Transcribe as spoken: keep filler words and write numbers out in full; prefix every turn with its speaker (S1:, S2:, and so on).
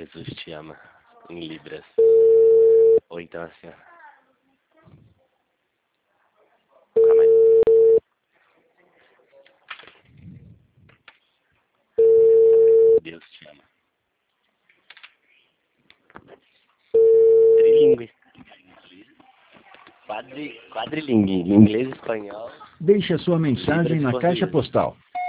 S1: Jesus te ama, em Libras. Ou então assim, ó. Calma aí. Deus te ama. Trilingue. Quadri, quadrilingue. Inglês, espanhol.
S2: Deixe a sua mensagem
S1: Libras e
S2: na caixa
S1: português.
S2: postal